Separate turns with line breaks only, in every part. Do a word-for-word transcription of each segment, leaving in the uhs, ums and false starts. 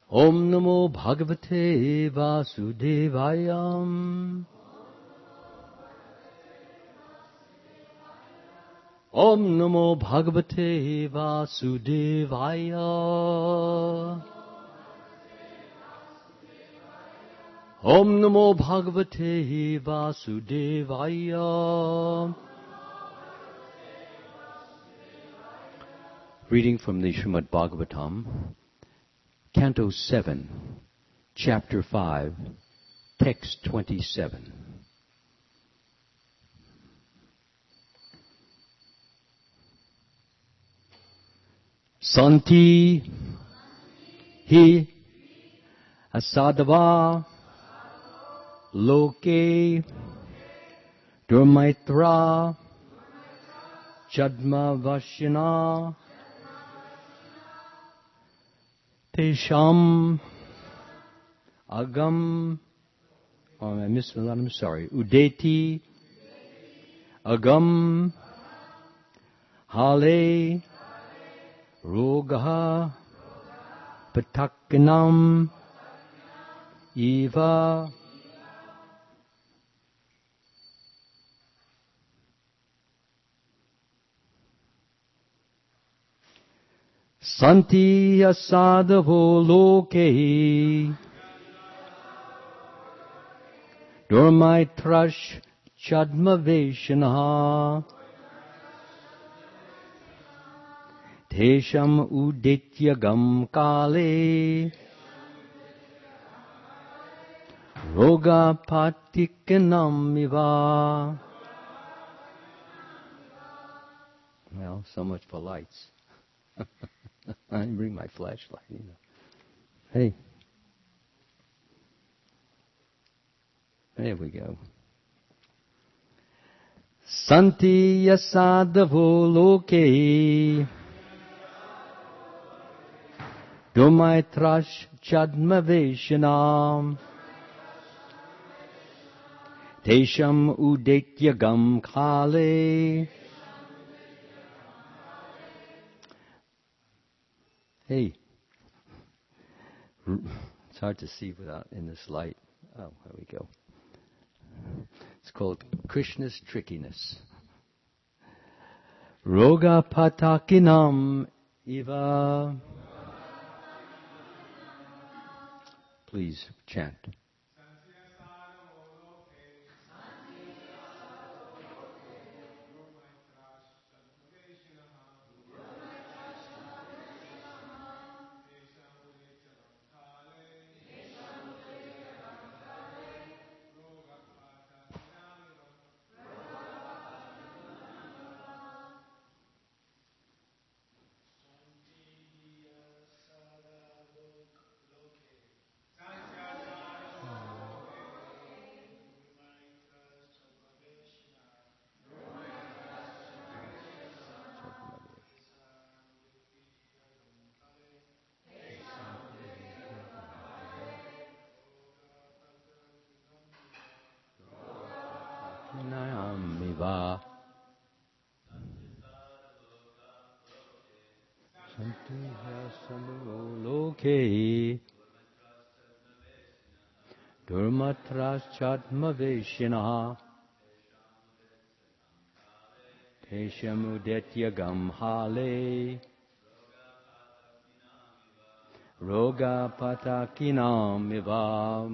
Om Namo Bhagavate Vasudevaya. Om Namo Bhagavate Vasudevaya. Om Namo Bhagavate Vasudevaya. Reading from the Srimad Bhagavatam, Canto seven, Chapter five, Text twenty-seven. Santi hi asadava loke durmaitra jadma vashina tesham agam, oh, I missed one, I'm sorry, udeti agam hale rogaha patakkanam eva. Santi asadavo loke durmaitrash chadmaveshanaha tesham udityagam kale roga patikanam iva. Well, so much for lights. I didn't bring my flashlight, you know. Hey. There we go. Santi yasadavo loke dumaitrash chadmaveshanam tesham udetyagam kale. Hey, it's hard to see without in this light. Oh, there we go. It's called Krishna's trickiness. Roga patakinam iva. Please chant. Nayamiva Santiha Samuro Loke Durmatras Chatmaveshina Teshamudetyagam Hale Roga Patakinam Ivam.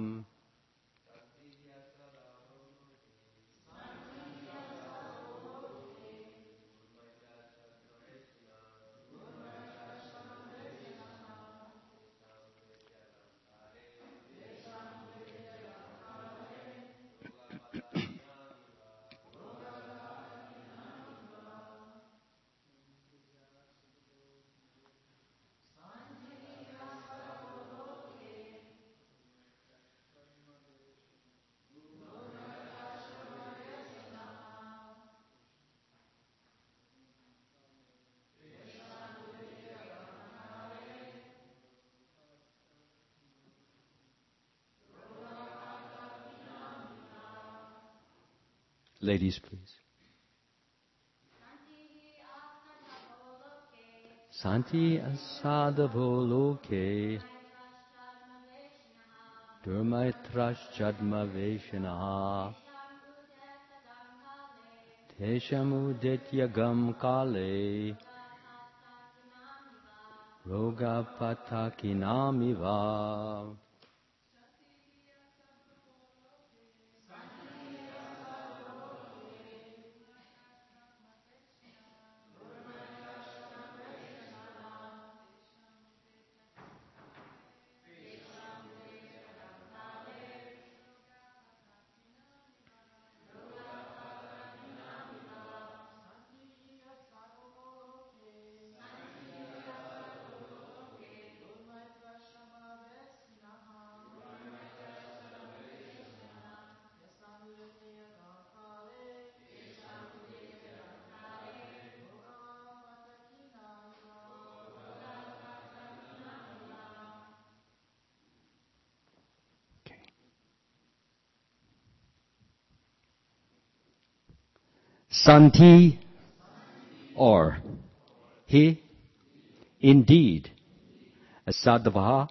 Ladies, please. Santi asadavo loke Durmaitrash Chadma Vaishnaha Teshamudityagam Kale Roga Patakinamiva. Santi or he, indeed, asadvaha,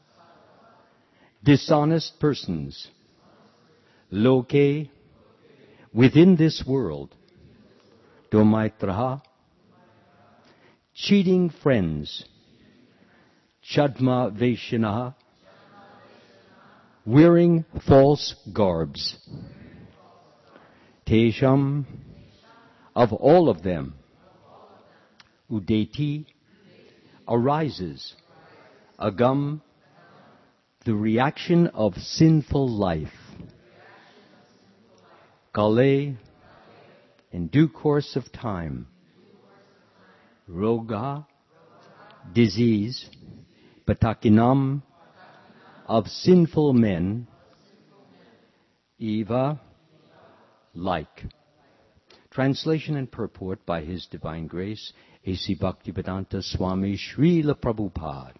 dishonest persons, loke, within this world, domaitraha, cheating friends, chadma vaishnaha, wearing false garbs, tesham, of all of them, udeti, arises, agam, the reaction of sinful life, kale, in due course of time, roga, disease, patakinam, of sinful men, eva, like. Translation and purport by His Divine Grace, A C Bhaktivedanta Swami Srila Prabhupada.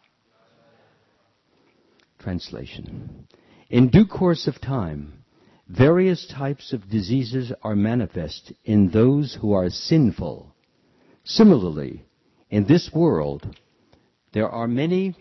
Translation. In due course of time, various types of diseases are manifest in those who are sinful. Similarly, in this world, there are many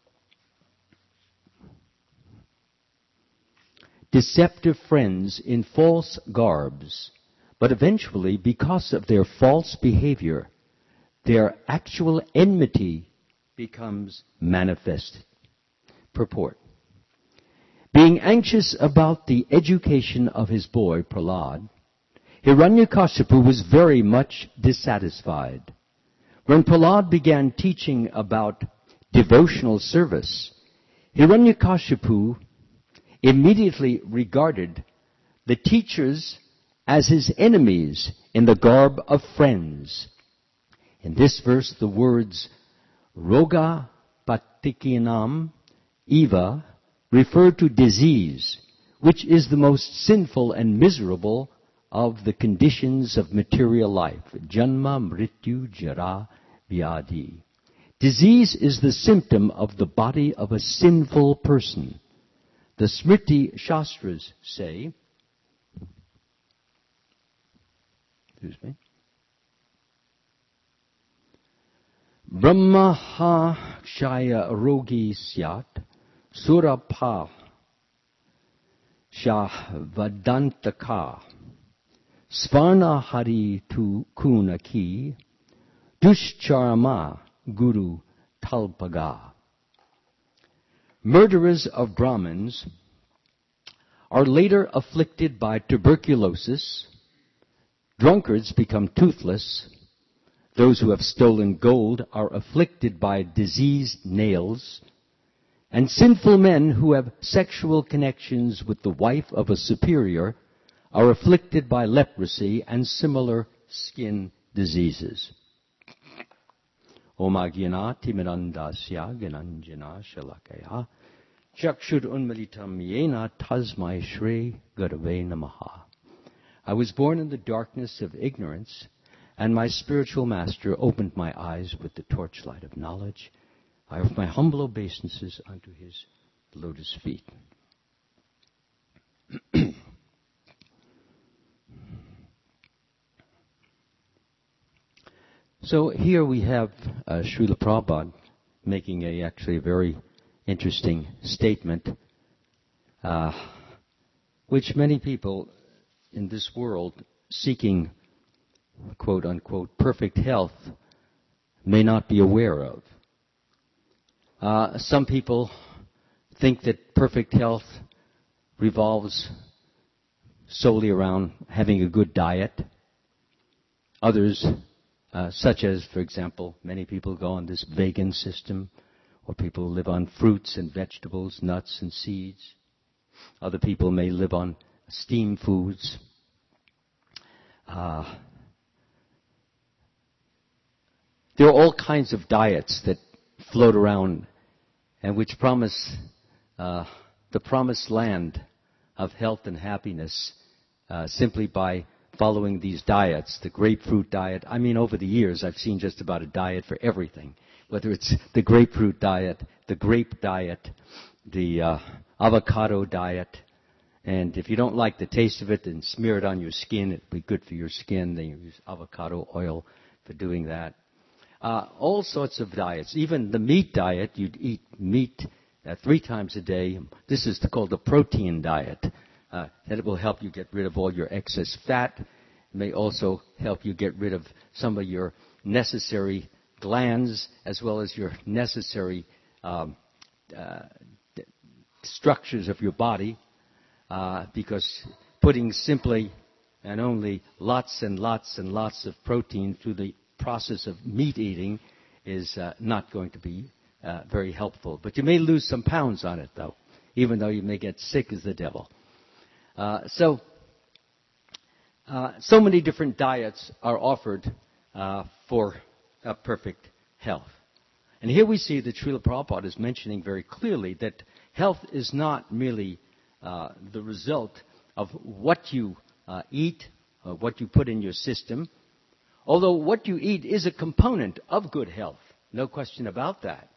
deceptive friends in false garbs. But eventually, because of their false behavior, their actual enmity becomes manifest. Purport. Being anxious about the education of his boy, Prahlad, Hiranyakashipu was very much dissatisfied. When Prahlad began teaching about devotional service, Hiranyakashipu immediately regarded the teachers as his enemies in the garb of friends. In this verse, the words roga patikinam eva refer to disease, which is the most sinful and miserable of the conditions of material life. Janma, mrityu, jara, vyadhi. Disease is the symptom of the body of a sinful person. The Smriti Shastras say, excuse me, Brahmaha Shaya Rogi Syat Surapa Shah Vadantaka Svarna Hari Tu Kunaki Dushcharama Guru Talpaga. Murderers of Brahmins are later afflicted by tuberculosis. Drunkards become toothless. Those who have stolen gold are afflicted by diseased nails. And sinful men who have sexual connections with the wife of a superior are afflicted by leprosy and similar skin diseases. Om Agyana Timirandasya Gananjana Shalakaya Chakshur Unmalitam Yena Tasmai Shri Gurave Namaha. I was born in the darkness of ignorance, and my spiritual master opened my eyes with the torchlight of knowledge. I offer my humble obeisances unto his lotus feet. So here we have uh, Srila Prabhupada making a actually a very interesting statement. uh, which many people in this world seeking, quote unquote, perfect health may not be aware of. Uh, some people think that perfect health revolves solely around having a good diet. Others, uh, such as, for example, many people go on this vegan system, or people live on fruits and vegetables, nuts and seeds. Other people may live on steamed foods. Uh, there are all kinds of diets that float around and which promise uh, the promised land of health and happiness uh, simply by following these diets. The grapefruit diet, I mean, over the years I've seen just about a diet for everything, whether it's the grapefruit diet, the grape diet, the uh, avocado diet. And if you don't like the taste of it, then smear it on your skin. It'll be good for your skin. Then you use avocado oil for doing that. Uh, all sorts of diets. Even the meat diet, you'd eat meat uh, three times a day. This is called the protein diet. Uh, that will help you get rid of all your excess fat. It may also help you get rid of some of your necessary glands as well as your necessary um, uh, d- structures of your body. Uh, because putting simply and only lots and lots and lots of protein through the process of meat eating is uh, not going to be uh, very helpful. But you may lose some pounds on it, though, even though you may get sick as the devil. Uh, so, uh, so many different diets are offered uh, for uh, perfect health. And here we see that Srila Prabhupada is mentioning very clearly that health is not merely uh, the result of what you uh, eat, or what you put in your system, although what you eat is a component of good health, no question about that.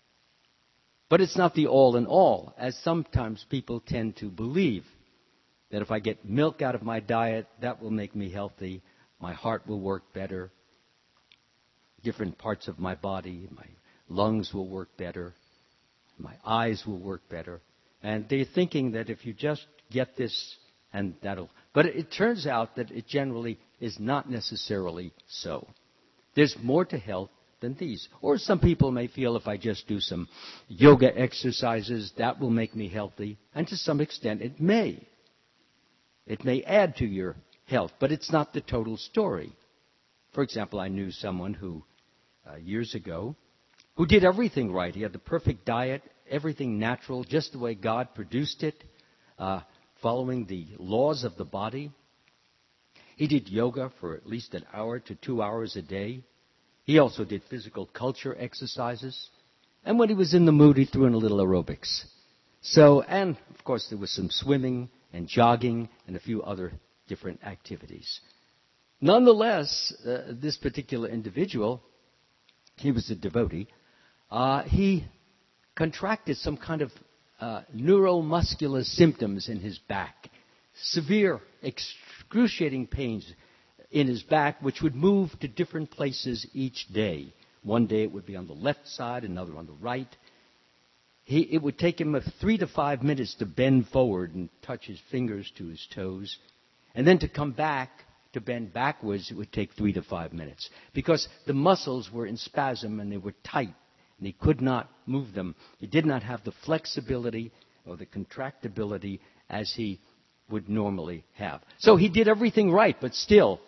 But it's not the all in all, as sometimes people tend to believe that if I get milk out of my diet, that will make me healthy, my heart will work better, different parts of my body, my lungs will work better, my eyes will work better. And they're thinking that if you just get this, and that'll... But it turns out that it generally is not necessarily so. There's more to health than these. Or some people may feel if I just do some yoga exercises, that will make me healthy. And to some extent, it may. It may add to your health, but it's not the total story. For example, I knew someone who, uh, years ago, who did everything right. He had the perfect diet, everything natural, just the way God produced it, uh, following the laws of the body. He did yoga for at least an hour to two hours a day. He also did physical culture exercises. And when he was in the mood, he threw in a little aerobics. So, and of course, there was some swimming and jogging and a few other different activities. Nonetheless, uh, this particular individual, he was a devotee, uh, he contracted some kind of uh, neuromuscular symptoms in his back, severe, excruciating pains in his back, which would move to different places each day. One day it would be on the left side, another on the right. He, it would take him three to five minutes to bend forward and touch his fingers to his toes. And then to come back, to bend backwards, it would take three to five minutes. Because the muscles were in spasm and they were tight. And he could not move them. He did not have the flexibility or the contractibility as he would normally have. So he did everything right, but still,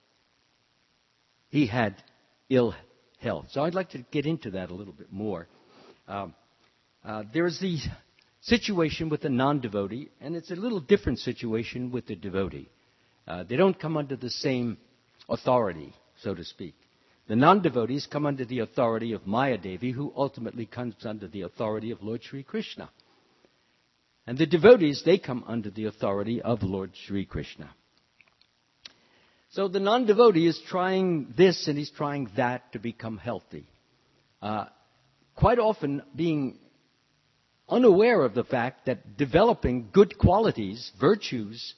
he had ill health. So I'd like to get into that a little bit more. Um, uh, there's the situation with the non-devotee, and it's a little different situation with the devotee. Uh, they don't come under the same authority, so to speak. The non-devotees come under the authority of Maya Devi, who ultimately comes under the authority of Lord Sri Krishna. And the devotees, they come under the authority of Lord Sri Krishna. So the non-devotee is trying this and he's trying that to become healthy. Uh, quite often being unaware of the fact that developing good qualities, virtues,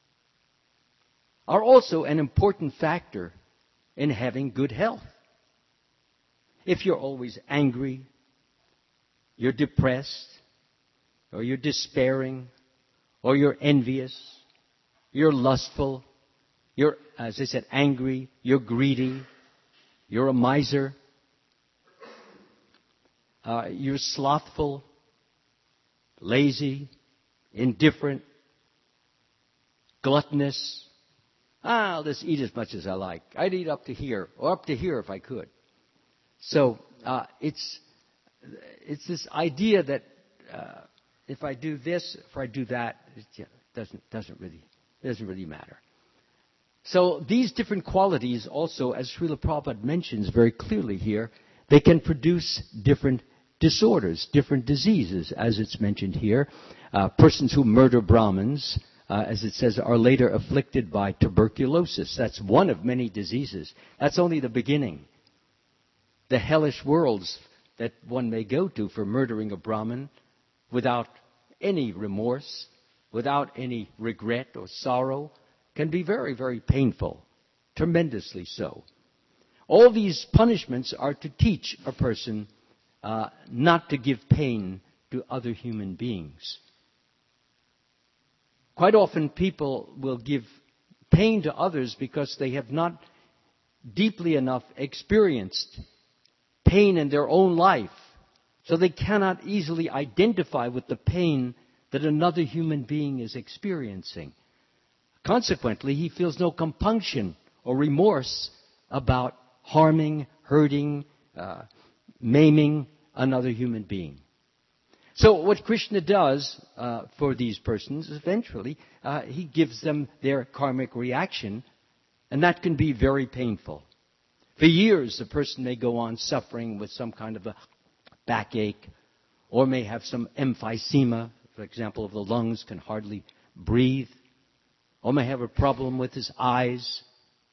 are also an important factor in having good health. If you're always angry, you're depressed, or you're despairing, or you're envious, you're lustful, you're, as I said, angry, you're greedy, you're a miser, uh, you're slothful, lazy, indifferent, gluttonous. Ah, I'll just eat as much as I like. I'd eat up to here, or up to here if I could. So uh, it's it's this idea that uh, if I do this, if I do that, it yeah, doesn't doesn't really it doesn't really matter. So these different qualities also, as Srila Prabhupada mentions very clearly here, they can produce different disorders, different diseases, as it's mentioned here. Uh, persons who murder Brahmins, uh, as it says, are later afflicted by tuberculosis. That's one of many diseases. That's only the beginning. The hellish worlds that one may go to for murdering a Brahmin without any remorse, without any regret or sorrow, can be very, very painful, tremendously so. All these punishments are to teach a person uh, not to give pain to other human beings. Quite often people will give pain to others because they have not deeply enough experienced pain in their own life, so they cannot easily identify with the pain that another human being is experiencing. Consequently, he feels no compunction or remorse about harming, hurting, uh, maiming another human being. So what Krishna does uh, for these persons, eventually, uh, he gives them their karmic reaction, and that can be very painful. For years, the person may go on suffering with some kind of a backache, or may have some emphysema, for example, of the lungs, can hardly breathe, or may have a problem with his eyes,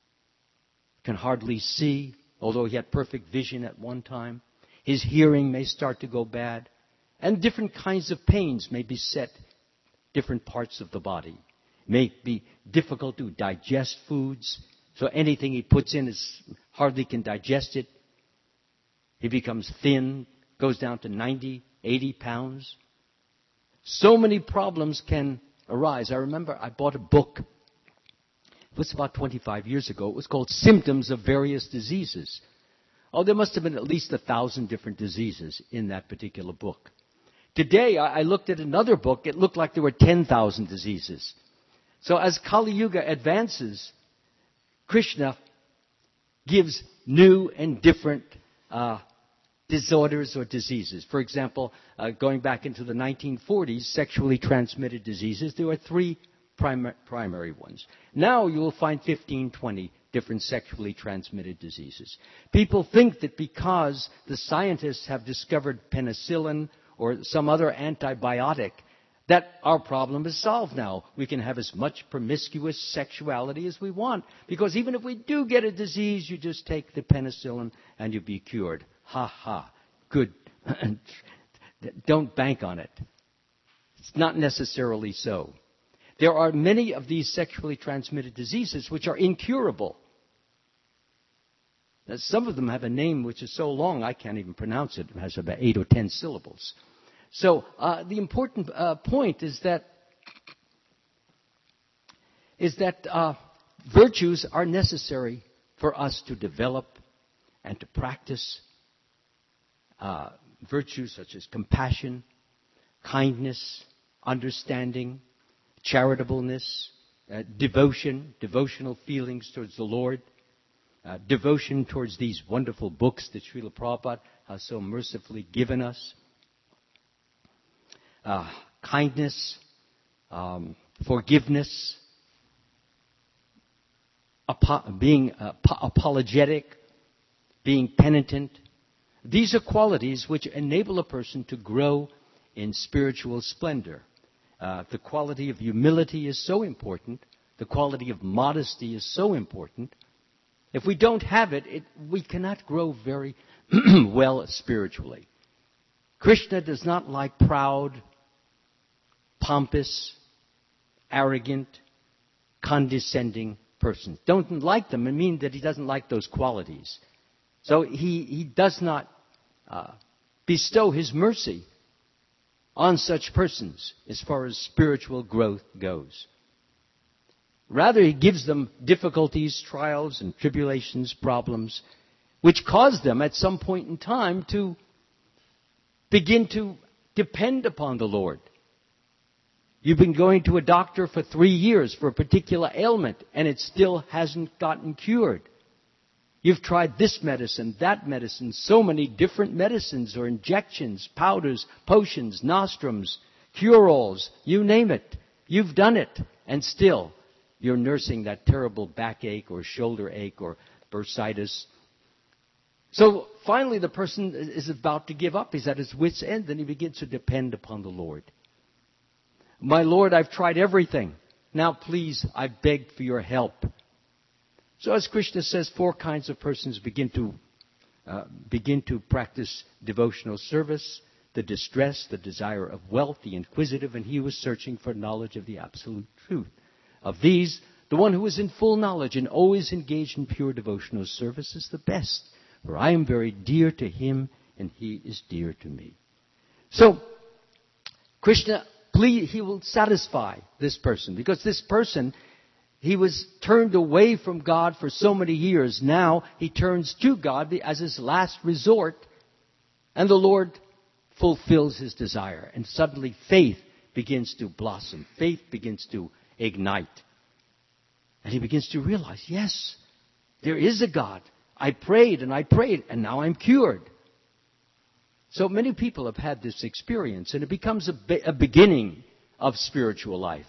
can hardly see, although he had perfect vision at one time. His hearing may start to go bad, and different kinds of pains may beset different parts of the body. It may be difficult to digest foods, so anything he puts in is hardly can digest it. He becomes thin, goes down to ninety, eighty pounds. So many problems can arise. I remember I bought a book. It was about twenty-five years ago. It was called Symptoms of Various Diseases. Oh, there must have been at least a thousand different diseases in that particular book. Today, I looked at another book. It looked like there were ten thousand diseases. So as Kali Yuga advances, Krishna gives new and different uh, disorders or diseases. For example, uh, going back into the nineteen forties, sexually transmitted diseases, there were three prim- primary ones. Now you will find fifteen, twenty different sexually transmitted diseases. People think that because the scientists have discovered penicillin or some other antibiotic, that our problem is solved now. We can have as much promiscuous sexuality as we want. Because even if we do get a disease, you just take the penicillin and you'll be cured. Ha ha. Good. Don't bank on it. It's not necessarily so. There are many of these sexually transmitted diseases which are incurable. Now, some of them have a name which is so long I can't even pronounce it. It has about eight or ten syllables. So uh, the important uh, point is that is that uh, virtues are necessary for us to develop and to practice. Uh, virtues such as compassion, kindness, understanding, charitableness, uh, devotion, devotional feelings towards the Lord, uh, devotion towards these wonderful books that Srila Prabhupada has so mercifully given us. Uh, kindness, um, forgiveness, apo- being uh, po- apologetic, being penitent. These are qualities which enable a person to grow in spiritual splendor. Uh, the quality of humility is so important. The quality of modesty is so important. If we don't have it, it we cannot grow very well spiritually. Krishna does not like proud, pompous, arrogant, condescending persons. Don't like them. It means that he doesn't like those qualities. So he, he does not uh, bestow his mercy on such persons as far as spiritual growth goes. Rather, he gives them difficulties, trials, and tribulations, problems, which cause them at some point in time to begin to depend upon the Lord. You've been going to a doctor for three years for a particular ailment, and it still hasn't gotten cured. You've tried this medicine, that medicine, so many different medicines or injections, powders, potions, nostrums, cure-alls, you name it. You've done it, and still you're nursing that terrible backache or shoulder ache or bursitis. So finally the person is about to give up. He's at his wit's end, and he begins to depend upon the Lord. My Lord, I've tried everything. Now please, I beg for your help. So as Krishna says, four kinds of persons begin to uh, begin to practice devotional service: the distressed, the desire of wealth, the inquisitive, and he who is searching for knowledge of the absolute truth. Of these, the one who is in full knowledge and always engaged in pure devotional service is the best, for I am very dear to him and he is dear to me. So, Krishna, please, he will satisfy this person, because this person, he was turned away from God for so many years. Now he turns to God as his last resort, and the Lord fulfills his desire. And suddenly faith begins to blossom. Faith begins to ignite. And he begins to realize, yes, there is a God. I prayed and I prayed, and now I'm cured. So many people have had this experience, and it becomes a, be- a beginning of spiritual life.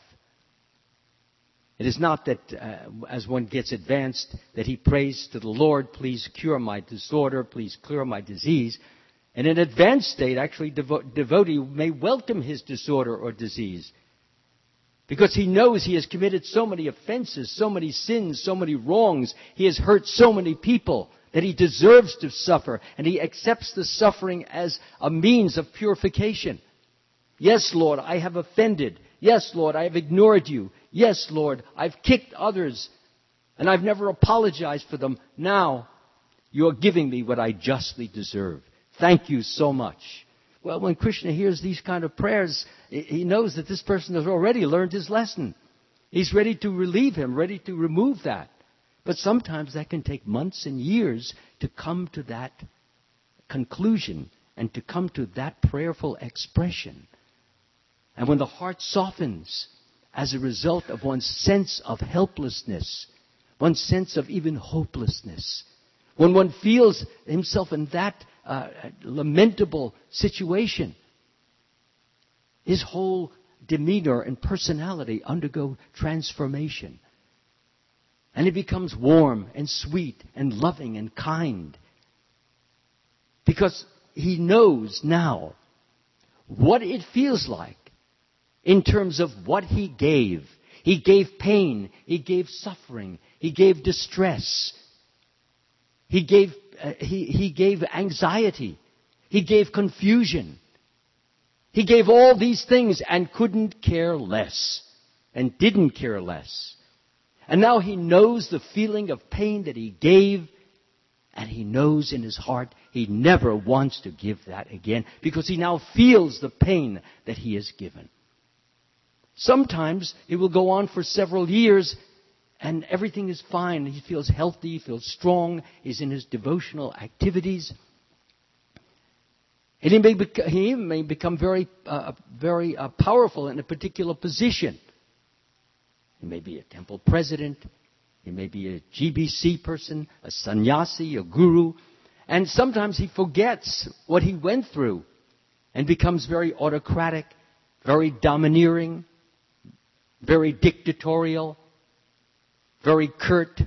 It is not that uh, as one gets advanced that he prays to the Lord, please cure my disorder, please cure my disease. In an advanced state, actually, devo- devotee may welcome his disorder or disease, because he knows he has committed so many offenses, so many sins, so many wrongs. He has hurt so many people that he deserves to suffer, and he accepts the suffering as a means of purification. Yes, Lord, I have offended. Yes, Lord, I have ignored you. Yes, Lord, I've kicked others, and I've never apologized for them. Now, you're giving me what I justly deserve. Thank you so much. Well, when Krishna hears these kind of prayers, he knows that this person has already learned his lesson. He's ready to relieve him, ready to remove that. But sometimes that can take months and years to come to that conclusion and to come to that prayerful expression. And when the heart softens as a result of one's sense of helplessness, one's sense of even hopelessness, when one feels himself in that uh, lamentable situation, his whole demeanor and personality undergo transformation. And he becomes warm and sweet and loving and kind. Because he knows now what it feels like in terms of what he gave. He gave pain. He gave suffering. He gave distress. He gave, uh, he, he gave anxiety. He gave confusion. He gave all these things and couldn't care less. And didn't care less. And now he knows the feeling of pain that he gave. And he knows in his heart he never wants to give that again, because he now feels the pain that he has given. Sometimes it will go on for several years and everything is fine. He feels healthy, he feels strong, he's in his devotional activities. And he may, bec- he may become very, uh, very uh, powerful in a particular position. He may be a temple president. He may be a G B C person, a sannyasi, a guru. And sometimes he forgets what he went through and becomes very autocratic, very domineering, very dictatorial, very curt,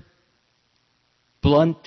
blunt.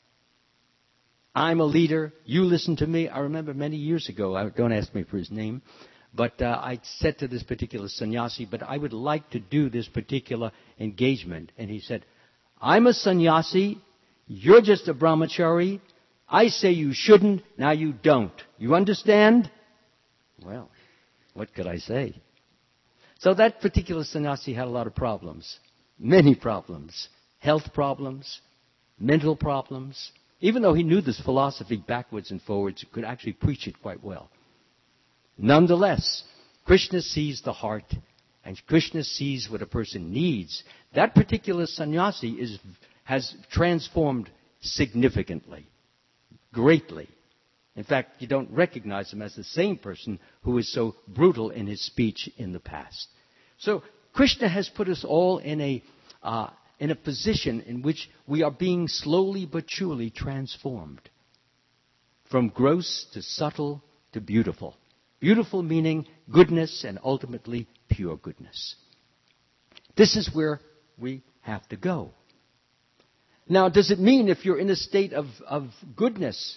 I'm a leader. You listen to me. I remember many years ago, I, don't ask me for his name, but uh, I said to this particular sannyasi, but I would like to do this particular engagement. And he said, I'm a sannyasi. You're just a brahmachari. I say you shouldn't. Now you don't. You understand? Well, what could I say? So that particular sannyasi had a lot of problems. Many problems. Health problems. Mental problems. Even though he knew this philosophy backwards and forwards, he could actually preach it quite well. Nonetheless, Krishna sees the heart, and Krishna sees what a person needs. That particular sannyasi is, has transformed significantly, greatly. In fact, you don't recognize him as the same person who was so brutal in his speech in the past. So Krishna has put us all in a uh, in a position in which we are being slowly but surely transformed. From gross to subtle to beautiful. Beautiful meaning goodness and ultimately pure goodness. This is where we have to go. Now, does it mean if you're in a state of, of goodness,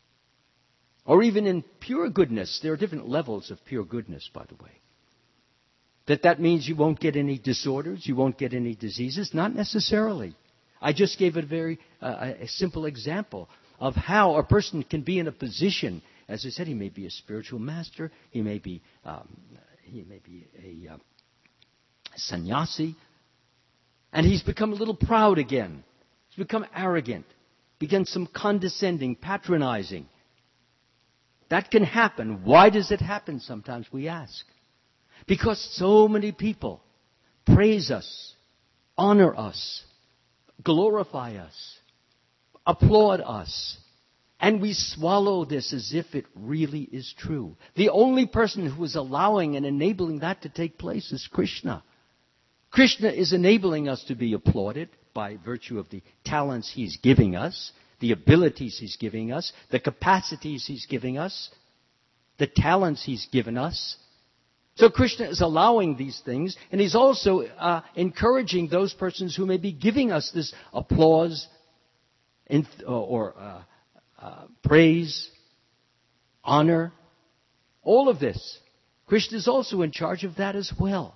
or even in pure goodness, there are different levels of pure goodness, by the way, that that means you won't get any disorders, you won't get any diseases? Not necessarily. I just gave a very uh, a simple example of how a person can be in a position. As I said, he may be a spiritual master, he may be um, he may be a uh, sannyasi, and he's become a little proud again. He's become arrogant, begun some condescending, patronizing. That can happen. Why does it happen sometimes, we ask? Because so many people praise us, honor us, glorify us, applaud us, and we swallow this as if it really is true. The only person who is allowing and enabling that to take place is Krishna. Krishna is enabling us to be applauded by virtue of the talents he's giving us, the abilities he's giving us, the capacities he's giving us, the talents he's given us. So Krishna is allowing these things, and he's also uh, encouraging those persons who may be giving us this applause in, or uh, uh, praise, honor, all of this. Krishna is also in charge of that as well.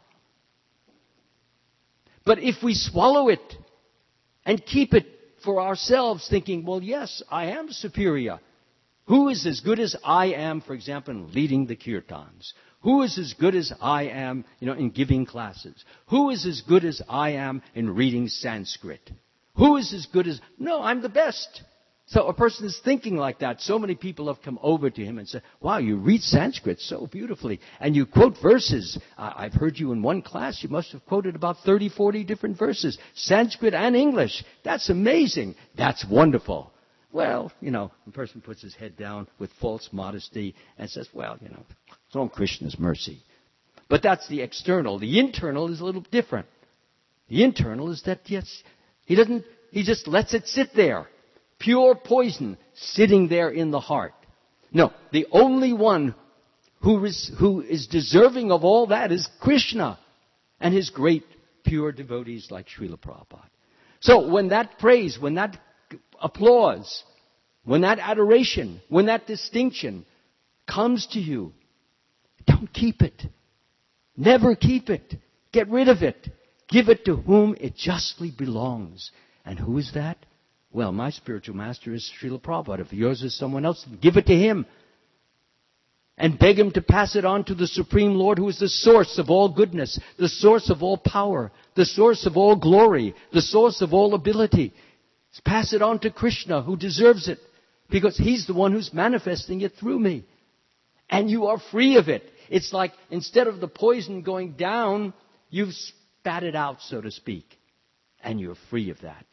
But if we swallow it and keep it for ourselves, thinking, well, yes, I am superior. Who is as good as I am, for example, in leading the kirtans? Who is as good as I am, you know, in giving classes? Who is as good as I am in reading Sanskrit? Who is as good as... No, I'm the best. So a person is thinking like that. So many people have come over to him and said, wow, you read Sanskrit so beautifully. And you quote verses. Uh, I've heard you in one class. You must have quoted about thirty, forty different verses. Sanskrit and English. That's amazing. That's wonderful. Well, you know, the person puts his head down with false modesty and says, well, you know, it's all Krishna's mercy. But that's the external. The internal is a little different. The internal is that, yes, he doesn't, he just lets it sit there. Pure poison sitting there in the heart. No, the only one who is, who is deserving of all that is Krishna and his great pure devotees like Srila Prabhupada. So when that praise, when that applause, when that adoration, when that distinction comes to you, don't keep it. Never keep it. Get rid of it. Give it to whom it justly belongs. And who is that? Well, my spiritual master is Srila Prabhupada. If yours is someone else, give it to him. And beg him to pass it on to the Supreme Lord, who is the source of all goodness, the source of all power, the source of all glory, the source of all ability. Pass it on to Krishna, who deserves it, because he's the one who's manifesting it through me. And you are free of it. It's like instead of the poison going down, you've spat it out, so to speak. And you're free of that.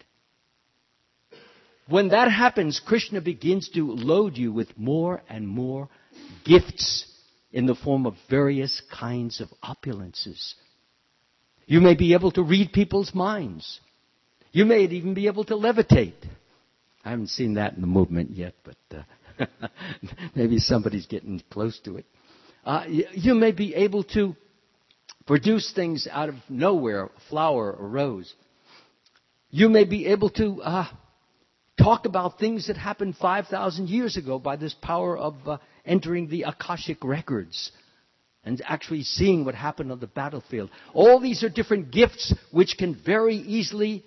When that happens, Krishna begins to load you with more and more gifts in the form of various kinds of opulences. You may be able to read people's minds. You may even be able to levitate. I haven't seen that in the movement yet, but uh, maybe somebody's getting close to it. Uh, you, you may be able to produce things out of nowhere, a flower, a rose. You may be able to uh, talk about things that happened five thousand years ago by this power of uh, entering the Akashic records and actually seeing what happened on the battlefield. All these are different gifts which can very easily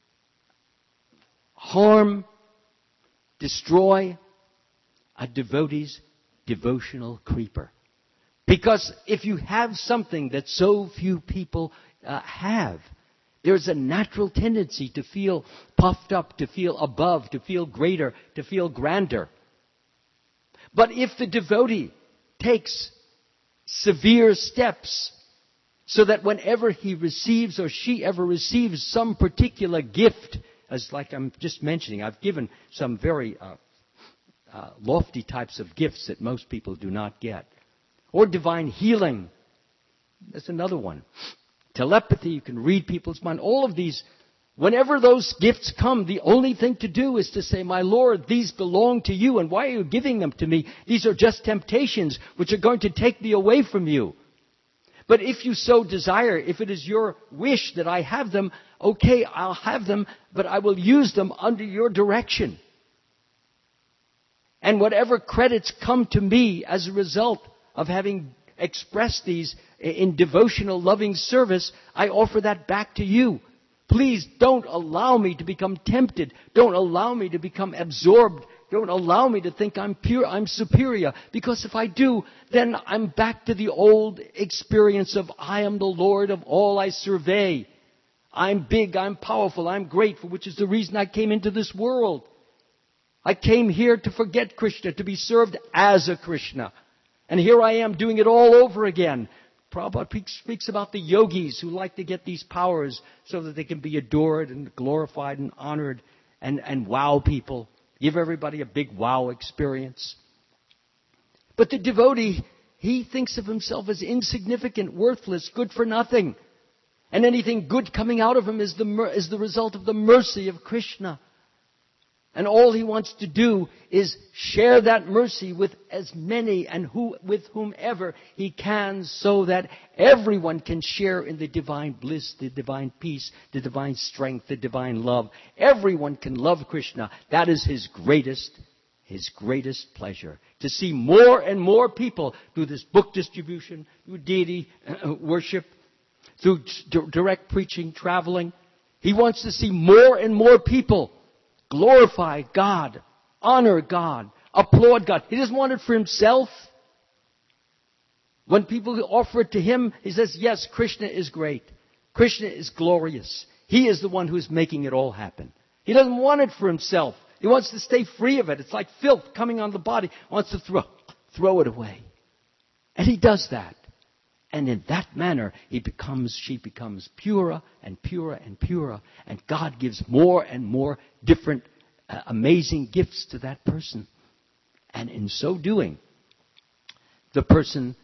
harm, destroy a devotee's devotional creeper. Because if you have something that so few people uh, have, there's a natural tendency to feel puffed up, to feel above, to feel greater, to feel grander. But if the devotee takes severe steps, so that whenever he receives or she ever receives some particular gift, as like I'm just mentioning, I've given some very uh, uh, lofty types of gifts that most people do not get. Or divine healing. That's another one. Telepathy, you can read people's mind. All of these, whenever those gifts come, the only thing to do is to say, my Lord, these belong to you, and why are you giving them to me? These are just temptations which are going to take me away from you. But if you so desire, if it is your wish that I have them, okay, I'll have them, but I will use them under your direction. And whatever credits come to me as a result of having expressed these in devotional, loving service, I offer that back to you. Please don't allow me to become tempted. Don't allow me to become absorbed. Don't allow me to think I'm pure, I'm superior. Because if I do, then I'm back to the old experience of I am the Lord of all I survey. I'm big, I'm powerful, I'm grateful, which is the reason I came into this world. I came here to forget Krishna, to be served as a Krishna. And here I am doing it all over again. Prabhupada speaks about the yogis who like to get these powers so that they can be adored and glorified and honored and, and wow people. Give everybody a big wow experience. But the devotee, he thinks of himself as insignificant, worthless, good for nothing. And anything good coming out of him is the, is the result of the mercy of Krishna. And all he wants to do is share that mercy with as many and who, with whomever he can, so that everyone can share in the divine bliss, the divine peace, the divine strength, the divine love. Everyone can love Krishna. That is his greatest, his greatest pleasure. To see more and more people through this book distribution, through deity worship, through direct preaching, traveling. He wants to see more and more people glorify God, honor God, applaud God. He doesn't want it for himself. When people offer it to him, he says, yes, Krishna is great. Krishna is glorious. He is the one who's making it all happen. He doesn't want it for himself. He wants to stay free of it. It's like filth coming on the body. He wants to throw, throw it away. And he does that. And in that manner, he becomes, she becomes purer and purer and purer. And God gives more and more different uh, amazing gifts to that person. And in so doing, the person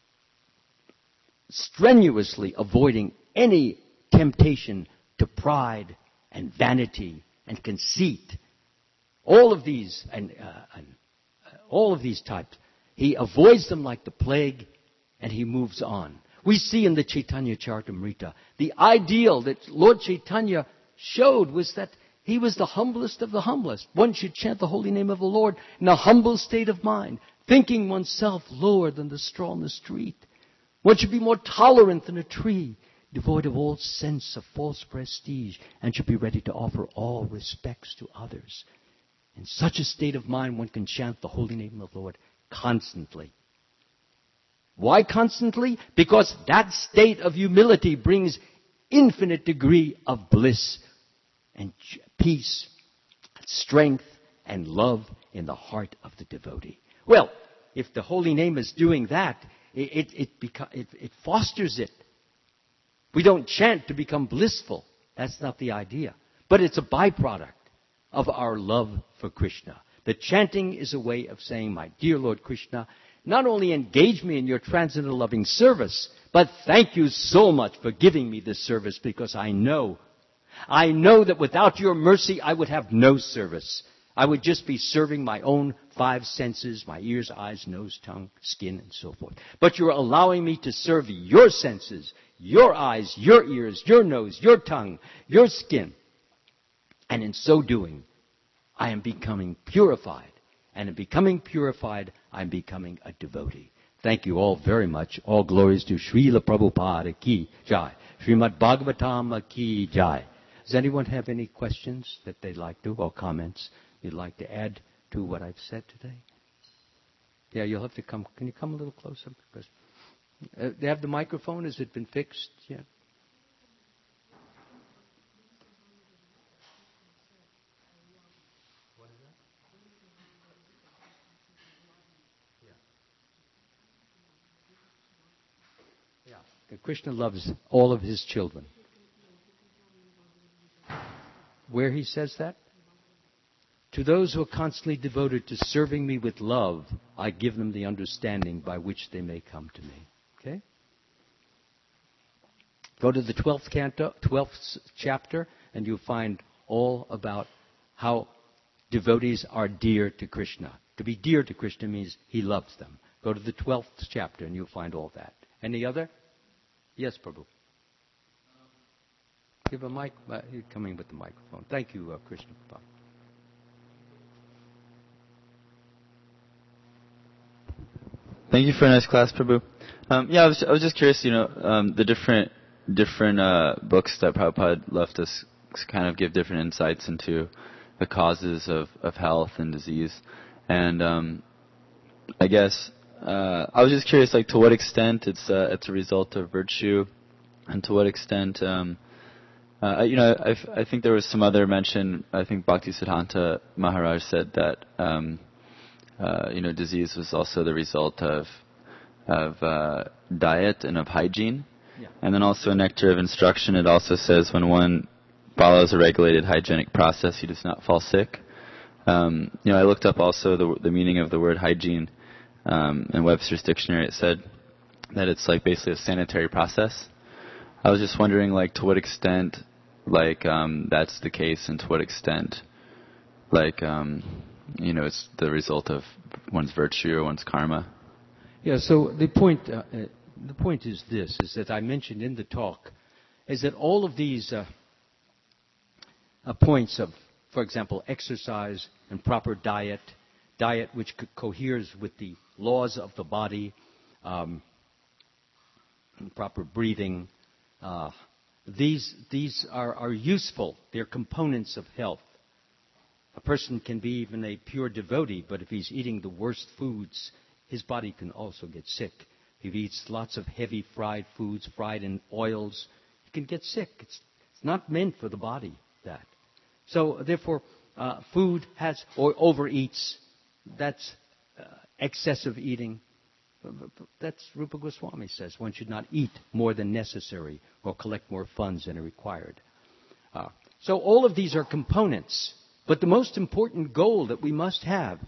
strenuously avoiding any temptation to pride and vanity and conceit, all of these and, uh, and uh, all of these types, he avoids them like the plague. And he moves on. We see in the Chaitanya Charitamrita, the ideal that Lord Chaitanya showed was that he was the humblest of the humblest. One should chant the holy name of the Lord in a humble state of mind, thinking oneself lower than the straw on the street. One should be more tolerant than a tree, devoid of all sense of false prestige, and should be ready to offer all respects to others. In such a state of mind, one can chant the holy name of the Lord constantly. Why constantly? Because that state of humility brings infinite degree of bliss and peace, strength and love in the heart of the devotee. Well, if the holy name is doing that, it, it, it, beco- it, it fosters it. We don't chant to become blissful. That's not the idea. But it's a byproduct of our love for Krishna. The chanting is a way of saying, my dear Lord Krishna, not only engage me in your transcendental loving service, but thank you so much for giving me this service, because I know, I know that without your mercy I would have no service. I would just be serving my own five senses, my ears, eyes, nose, tongue, skin, and so forth. But you're allowing me to serve your senses, your eyes, your ears, your nose, your tongue, your skin. And in so doing, I am becoming purified. And in becoming purified, I'm becoming a devotee. Thank you all very much. All glories to Srila Prabhupada ki jai. Srimad Bhagavatam ki jai. Does anyone have any questions that they'd like to, or comments you'd like to add to what I've said today? Yeah, you'll have to come. Can you come a little closer? Because uh, they have the microphone. Has it been fixed yet? that Krishna loves all of his children. Where he says that? To those who are constantly devoted to serving me with love, I give them the understanding by which they may come to me. Okay? Go to the twelfth canto, twelfth chapter, and you'll find all about how devotees are dear to Krishna. To be dear to Krishna means he loves them. Go to the twelfth chapter, and you'll find all that. Any other? Yes, Prabhu. Give a mic. Uh, you're coming with the microphone. Thank you, uh, Krishna Prabhu.
Thank you for a nice class, Prabhu. Um, yeah, I was, I was just curious, you know, um, the different different uh, books that Prabhupada left us kind of give different insights into the causes of, of health and disease. And um, I guess uh, I was just curious, like, to what extent it's uh, it's a result of virtue, and to what extent, um, uh, you know, I, I think there was some other mention. I think Bhaktisiddhanta Maharaj said that. Um, Uh, you know, disease was also the result of of uh, diet and of hygiene.
Yeah.
And then also in Nectar of Instruction, it also says when one follows a regulated hygienic process, he does not fall sick. Um, you know, I looked up also the, the meaning of the word hygiene. Um, in Webster's dictionary, it said that it's like basically a sanitary process. I was just wondering, like, to what extent, like, um, that's the case, and to what extent, like, um, you know, it's the result of one's virtue or one's karma.
Yeah, so the point, uh, uh, the point is this, is that I mentioned in the talk, is that all of these uh, uh, points of, for example, exercise and proper diet, diet which co- coheres with the laws of the body, um, proper breathing, uh, these, these are, are useful. They're components of health. A person can be even a pure devotee, but if he's eating the worst foods, his body can also get sick. If he eats lots of heavy fried foods, fried in oils, he can get sick. It's, it's not meant for the body, that. So, therefore, uh, food has, or overeats, that's uh, excessive eating. That's Rupa Goswami says. One should not eat more than necessary or collect more funds than are required. Uh, so all of these are components. But the most important goal that we must have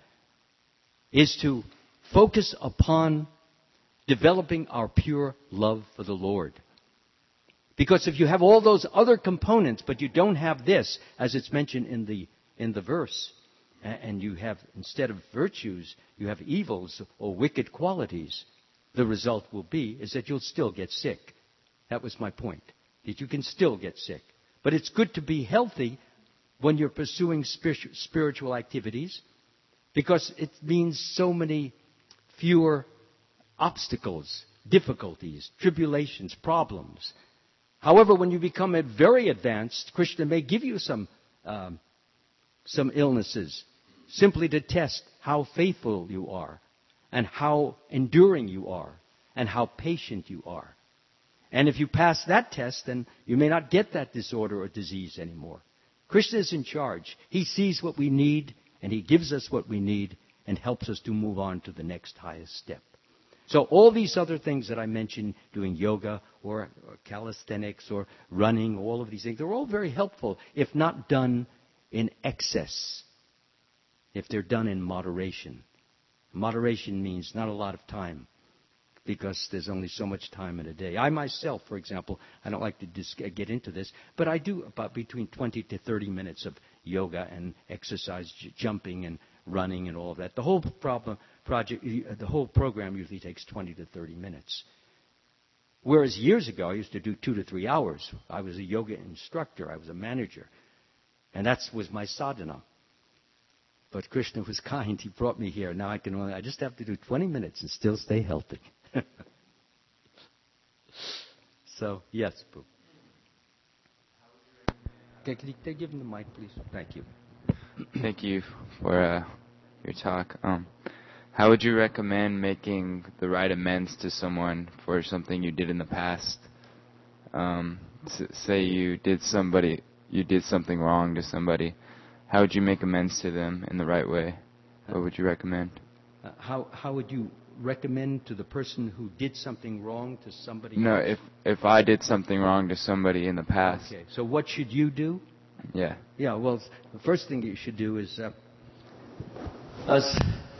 is to focus upon developing our pure love for the Lord. Because if you have all those other components, but you don't have this, as it's mentioned in the in the verse, and you have, instead of virtues, you have evils or wicked qualities, the result will be is that you'll still get sick. That was my point, that you can still get sick. But it's good to be healthy when you're pursuing spiritu- spiritual activities, because it means so many fewer obstacles, difficulties, tribulations, problems. However, when you become a very advanced, Krishna may give you some um, some illnesses, simply to test how faithful you are, and how enduring you are, and how patient you are. And if you pass that test, then you may not get that disorder or disease anymore. Krishna is in charge. He sees what we need, and he gives us what we need, and helps us to move on to the next highest step. So all these other things that I mentioned, doing yoga or, or calisthenics or running, all of these things, they're all very helpful if not done in excess, if they're done in moderation. Moderation means not a lot of time, because there's only so much time in a day. I myself, for example, I don't like to dis- get into this, but I do about between twenty to thirty minutes of yoga and exercise, j- jumping and running and all of that. The whole problem, project, the whole program usually takes twenty to thirty minutes. Whereas years ago, I used to do two to three hours. I was a yoga instructor. I was a manager. And that was my sadhana. But Krishna was kind. He brought me here. Now I can only, I just have to do twenty minutes and still stay healthy. So, yes, Boo. Okay, can you give him the mic, please? Thank you.
Thank you for uh, your talk. Um, how would you recommend making the right amends to someone for something you did in the past? Um, s- say you did somebody, you did something wrong to somebody. How would you make amends to them in the right way? What would you recommend?
Uh, how how would you recommend to the person who did something wrong to somebody
No,
else?
if if I did something wrong to somebody in the past.
Okay, so what should you do?
Yeah.
Yeah, well, the first thing you should do is, uh, us,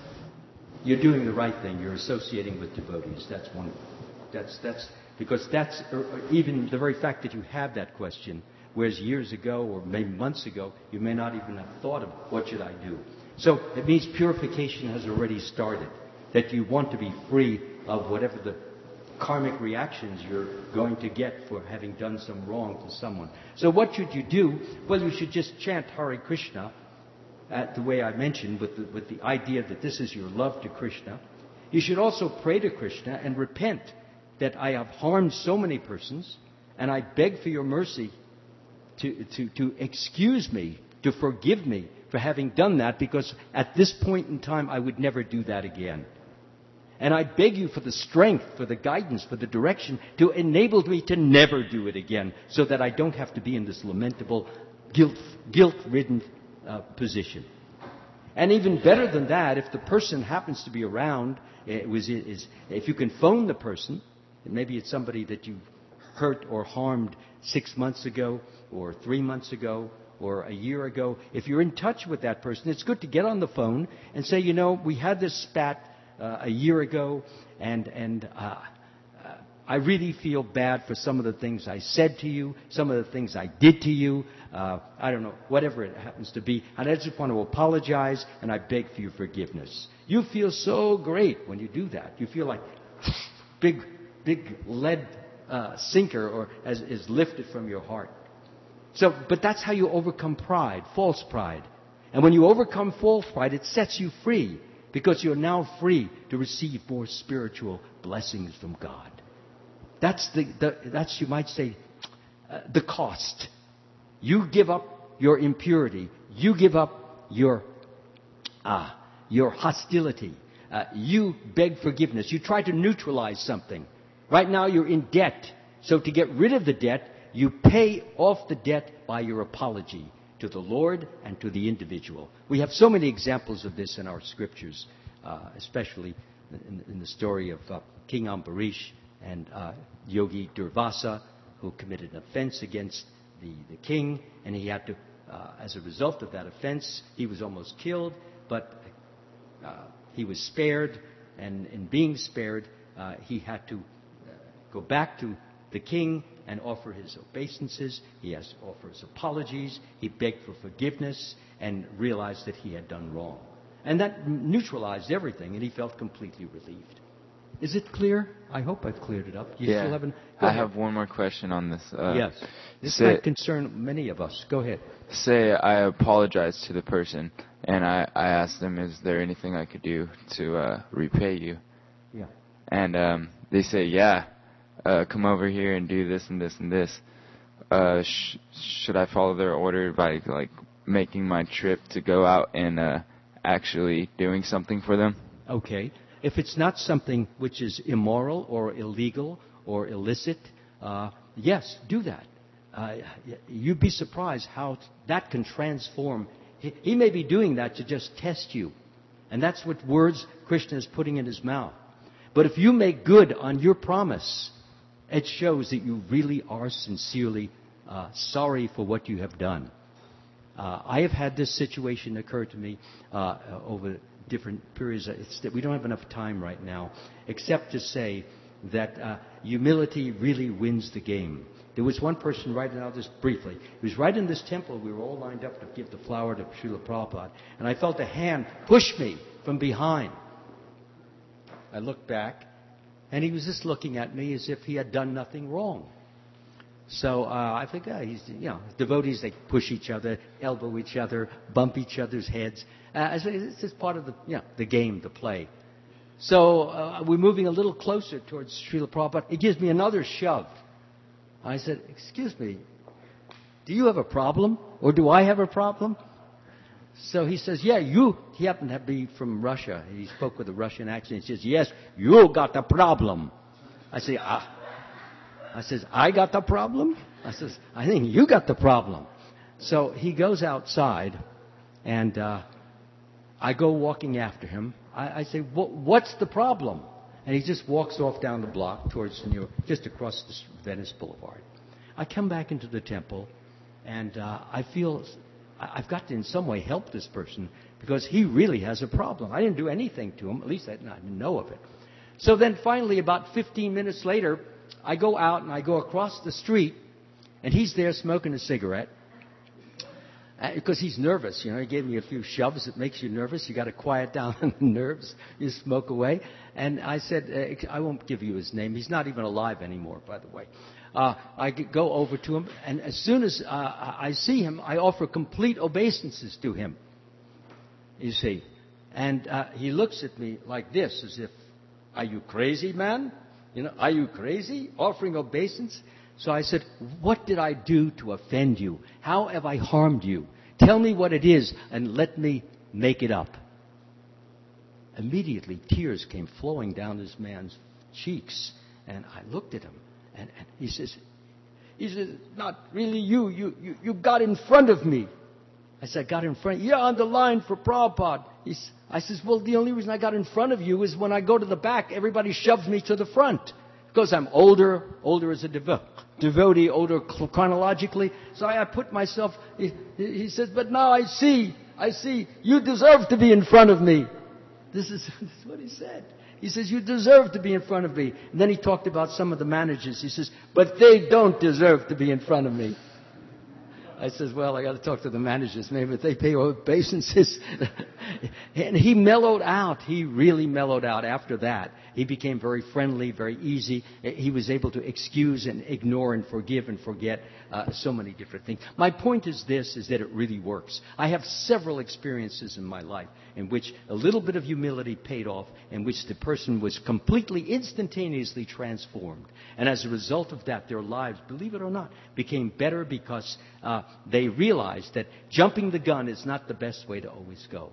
you're doing the right thing. You're associating with devotees. That's one. That's that's because that's or, or even the very fact that you have that question, whereas years ago or maybe months ago you may not even have thought of what should I do. So it means purification has already started. That you want to be free of whatever the karmic reactions you're going to get for having done some wrong to someone. So what should you do? Well, you should just chant Hare Krishna, uh, the way I mentioned, with the, with the idea that this is your love to Krishna. You should also pray to Krishna and repent that I have harmed so many persons, and I beg for your mercy to, to, to excuse me, to forgive me for having done that, because at this point in time I would never do that again. And I beg you for the strength, for the guidance, for the direction to enable me to never do it again, so that I don't have to be in this lamentable, guilt, guilt-ridden uh, position. And even better than that, if the person happens to be around, it was, it is, if you can phone the person, and maybe it's somebody that you hurt or harmed six months ago, or three months ago, or a year ago, if you're in touch with that person, it's good to get on the phone and say, you know, we had this spat Uh, a year ago, and and uh, uh, I really feel bad for some of the things I said to you, some of the things I did to you. Uh, I don't know, whatever it happens to be. And I just want to apologize, and I beg for your forgiveness. You feel so great when you do that. You feel like big, big lead uh, sinker or as is lifted from your heart. So, but that's how you overcome pride, false pride. And when you overcome false pride, it sets you free. Because you're now free to receive more spiritual blessings from God. That's the, the that's you might say uh, the cost. You give up your impurity. You give up your uh, your hostility. Uh, you beg forgiveness. You try to neutralize something. Right now you're in debt. So to get rid of the debt, you pay off the debt by your apology to the Lord and to the individual. We have so many examples of this in our scriptures, uh, especially in, in the story of uh, King Ambarish and uh, Yogi Durvasa, who committed an offense against the, the king, and he had to, uh, as a result of that offense, he was almost killed, but uh, he was spared, and in being spared, uh, he had to uh, go back to the king and offer his obeisances. He has to offer his apologies. He begged for forgiveness and realized that he had done wrong. And that neutralized everything, and he felt completely relieved. Is it clear? I hope I've cleared it up. You
yeah.
still haven't?
I
ahead.
have one more question on this. Uh,
yes. This
say,
might concern many of us. Go ahead.
Say I apologize to the person, and I, I ask them, is there anything I could do to uh, repay you?
Yeah.
And um, they say, yeah. Uh, come over here and do this and this and this. Uh, sh- should I follow their order by like making my trip to go out and uh, actually doing something for them?
Okay. If it's not something which is immoral or illegal or illicit, uh, yes, do that. Uh, you'd be surprised how that can transform. He, he may be doing that to just test you. And that's what words Krishna is putting in his mouth. But if you make good on your promise, it shows that you really are sincerely uh, sorry for what you have done. Uh, I have had this situation occur to me uh, over different periods. It's that we don't have enough time right now, except to say that uh, humility really wins the game. There was one person right now, just briefly. He was right in this temple. We were all lined up to give the flower to Srila Prabhupada, and I felt a hand push me from behind. I looked back, and he was just looking at me as if he had done nothing wrong. So uh, I think, uh, he's, you know, devotees, they push each other, elbow each other, bump each other's heads. Uh, it's just part of the, you know, the game, the play. So uh, we're moving a little closer towards Srila Prabhupada. He gives me another shove. I said, excuse me, do you have a problem? Or do I have a problem? So he says, yeah, you, he happened to be from Russia. He spoke with a Russian accent. He says, yes, you got a problem. I say, ah. I says, I got the problem? I says, I think you got the problem. So he goes outside, and uh, I go walking after him. I, I say, what, what's the problem? And he just walks off down the block towards New York, just across the Venice Boulevard. I come back into the temple, and uh, I feel I, I've got to in some way help this person because he really has a problem. I didn't do anything to him. At least I didn't, I didn't know of it. So then finally, about fifteen minutes later, I go out and I go across the street, and he's there smoking a cigarette. Because he's nervous, you know. He gave me a few shoves. It makes you nervous. You got to quiet down the nerves. You smoke away. And I said, uh, I won't give you his name. He's not even alive anymore, by the way. Uh, I go over to him, and as soon as uh, I see him, I offer complete obeisances to him. You see, and uh, he looks at me like this, as if, "Are you crazy, man? You know, are you crazy? Offering obeisance?" So I said, "What did I do to offend you? How have I harmed you? Tell me what it is and let me make it up." Immediately, tears came flowing down this man's cheeks. And I looked at him, and, and he says, he says, "Not really you. You, you. you got in front of me." I said, "I got in front? Yeah, on the line for Prabhupada." He's, I says, "Well, the only reason I got in front of you is when I go to the back, everybody shoves me to the front. Because I'm older, older as a devo- devotee, older chronologically. So I, I put myself," he, he says, "But now I see, I see, you deserve to be in front of me." This is, this is what he said. He says, "You deserve to be in front of me." And then he talked about some of the managers. He says, "But they don't deserve to be in front of me." I says, "Well, I got to talk to the managers. Maybe if they pay obeisances." And he mellowed out. He really mellowed out after that. He became very friendly, very easy. He was able to excuse and ignore and forgive and forget uh, so many different things. My point is this, is that it really works. I have several experiences in my life in which a little bit of humility paid off, in which the person was completely, instantaneously transformed. And as a result of that, their lives, believe it or not, became better because uh, they realized that jumping the gun is not the best way to always go.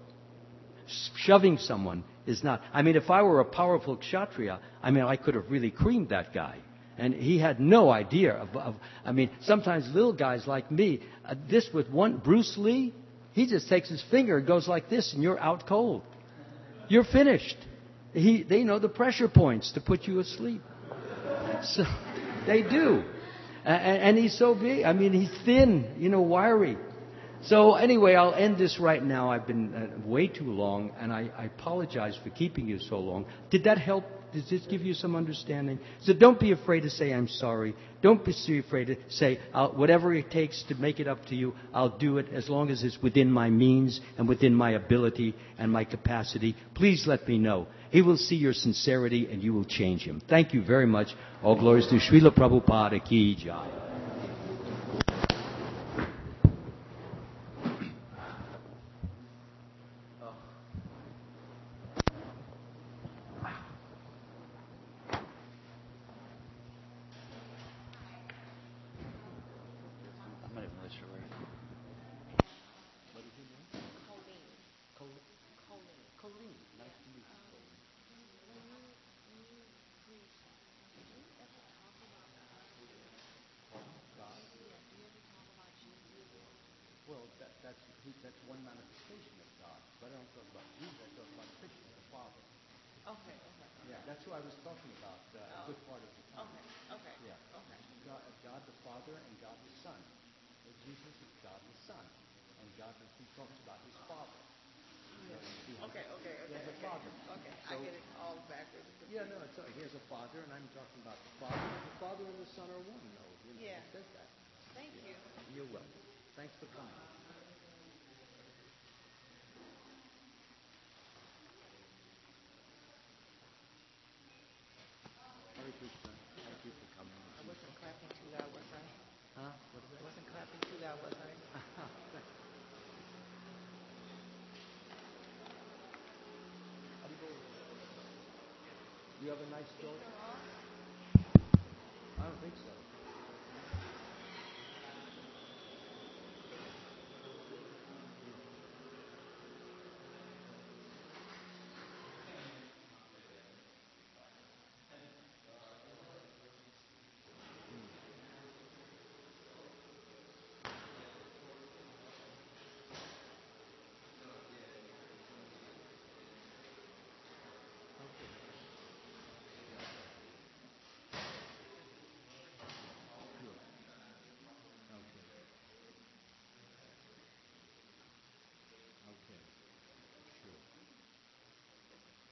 Shoving someone is not. I mean, if I were a powerful kshatriya, I mean, I could have really creamed that guy. And he had no idea of, of I mean, sometimes little guys like me, uh, this with one, Bruce Lee, he just takes his finger and goes like this and you're out cold. You're finished. He, they know the pressure points to put you asleep. So, they do. And, and he's so big. I mean, he's thin, you know, wiry. So anyway, I'll end this right now. I've been uh, way too long, and I, I apologize for keeping you so long. Did that help? Does this give you some understanding? So don't be afraid to say, "I'm sorry." Don't be afraid to say, I'll, whatever it takes to make it up to you, I'll do it as long as it's within my means and within my ability and my capacity. Please let me know. He will see your sincerity, and you will change him. Thank you very much. All glories to Srila Prabhupada Ki Jai. Well, that, that's, that's one manifestation of God. But I don't talk about Jesus, I talk about Krishna, the Father.
Okay, okay.
Yeah, that's who I was talking about uh, a good part of the time.
Okay, okay.
Yeah.
Okay.
God, God the Father and God the Son. Uh, Jesus is God the Son. And God, he talks about his Father.
Yeah.
He has,
Okay, okay,
he
okay.
has a
okay.
Father.
Okay,
So,
I get it all backwards.
yeah, no, it's all right. He has a Father, and I'm talking about the Father. The Father and the Son are one, though. You know,
Yeah.
it says that.
Thank
Yeah.
you.
You're welcome. Thanks for coming. Hare Krishna. Thank you for coming.
I wasn't clapping too loud, was I?
Huh? What is
I
that?
wasn't clapping too loud, was I?
You have a nice dog? I don't think so.